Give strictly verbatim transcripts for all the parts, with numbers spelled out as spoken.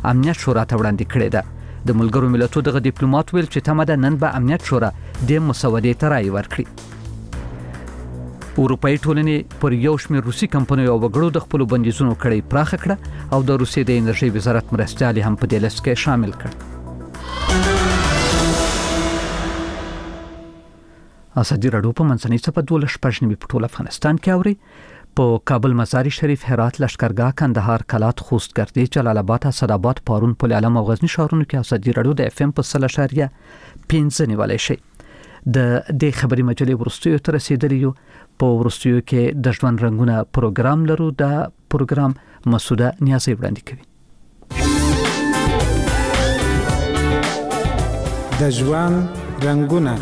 امنیت شورا ته وړاندې کړې ده. د ملګرو ملتونو دغه ډیپلوماټ ویل چې تمه ده نن به امنیت شورا د مسودې ته رائے ورکړي. اروپאי ټولنې پر یو شمېر روسي کمپنیو او وګړو د خپل بندیزونو کړۍ پراخه کړه او د روسیې د انرژي وزارت مرستیال هم په دې لیست کې شامل کړ. ازادي راډیو په منځنۍ صفحه دولس شپږ نیمې په ټول افغانستان کې اوري. په کابل، مزار شریف، هرات، لشکرګاه، کندهار، کلات، خوست، ګردې، جلال آباد، اسداباد، پارون، پل علم او غزنی ښارونو کې ازادي راډیو د اف ام په سل اشاریه پنځه نیولای شي. د دې خبري مجلې ورستیو تر رسیدلی یو. په ورستیو کې د ژوند رنگونه پروګرام لرو. دا پروګرام مسوده نیازي وړاندې کوي. د ژوند رنگونه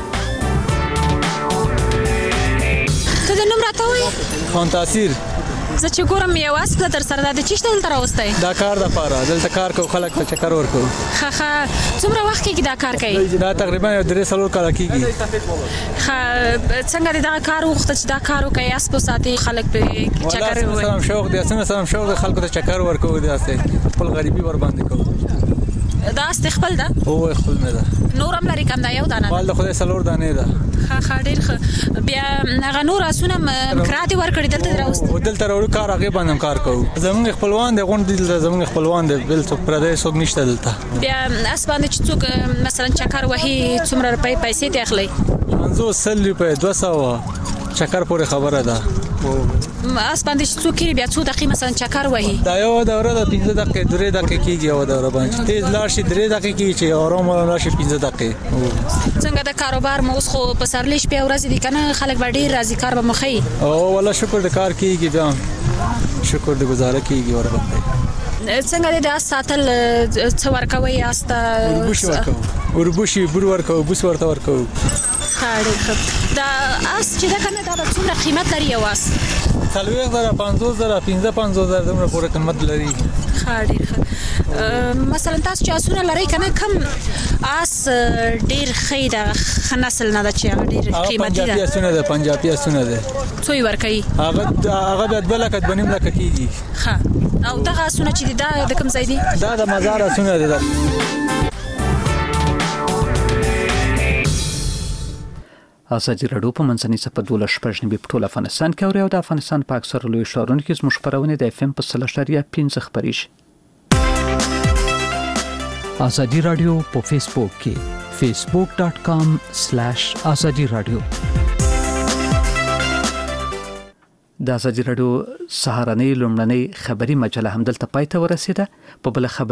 خان تاثیر زه چې ګورم یو اس په در سره د چشته دلته راوستي دا کار د پاره دلته کار کو خلک ته چکر ورکو. خه خه څومره وخت کې دا کار کوي؟ دا تقریبا درې سالو کال کېږي. خه څنګه دا کار وخت چې دا کار کوي اس په ساتي خلک په چکر وي. سلام شوق دي اسنه سلام شوق د خلکو ته چکر ورکو دي اسه خپل غریبي ور باندې کو. دا استقبال ده او خپل نه ده نورم لري کم دا یو دانه والله خدای سلور دانه ده. خا خا ډیر بیا هغه نور اسونه مکراتي ور کړی دلته راوست او دلته ورو کار هغه باندې کار کوو. زمونږ خپلوان دي غون دي زمونږ خپلوان دي بل څوک پردیس څوک نشته دلته. بیا اس باندې چې څوک مثلا چکر وهي څومره روپۍ پیسې ته اخلي؟ پنځوس سل روپۍ دوه سوه چکر پورې خبره ده. اس باندې چې څوک بیا څو دقیقې مثلا چکر وهي دا یو دوره د پنځه دقیقې درې دقیقې کېږي یو دوره باندې تیز لاړ شي درې دقیقې کېږي چې آرام لاړ شي پنځه دقیقې. څنګه د کاروبار مو اوس خو په سرلیش په ورځ دي کنه خلک به ډیر راضي کار به مخې او والله شکر د کار کېږي بیا شکر د گزاره کېږي ور باندې. څنګه د ساتل څو ورکوي استا وربوشي ورکو وربوشي بور ورکو بوس ورته ورکو. خاړې خب دا اس چې دا کنه دا څومره قیمت لري یو اس؟ څلوېښت زره پنځوس زره پنځه پنځوس زره دومره پورې قیمت لري. خاړې مثلا تاسو چې اسونه لري کنه کم اس ډیر خیره خنسل نه د چې ډیر قیمتي ده. پنجابي اسونه ده پنجابي اسونه ده څو ورکوي؟ هغه هغه د بلکت بنیم لکه کیږي. ها او دغه اسونه چې دا د کوم ځای دي؟ دا د مزار اسونه ده. ازادي راډیو په منځنۍ صفحه دولس شپږ نیمې په ټول افغانستان کې اوري او د افغانستان په اکثره لوی ښارونو کې زموږ خپرونه د اف ام په سل اشاریه پنځه خپرېږي. ازادي راډیو په فیسبوک کې facebook dot com slash azadi radio. د ازادي راډیو سهارنۍ لومړنۍ خبري مجله هم دلته پای ته ورسېده. په بل خبر